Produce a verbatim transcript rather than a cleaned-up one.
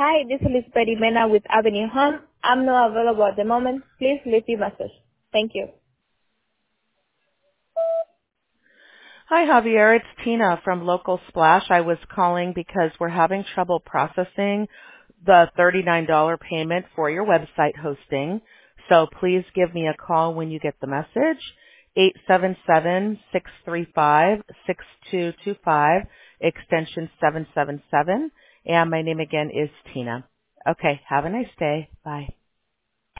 Hi, this is Elizabeth Mena with Avenue Home. I'm not available at the moment. Please leave your message. Thank you. Hi, Javier. It's Tina from Local Splash. I was calling because we're having trouble processing the thirty-nine dollars payment for your website hosting. So please give me a call when you get the message, eight seven seven, six three five, six two two five, extension seven seven seven. And my name again is Tina. Okay, have a nice day. Bye.